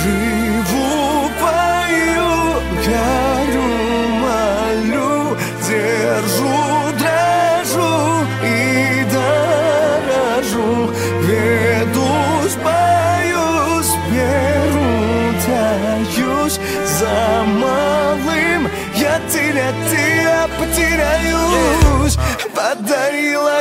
Живу, пою, горю, молю, держу, дрожу и дорожу. Ведусь, боюсь, веру таюсь. За малым я терять, я потеряюсь. Подарила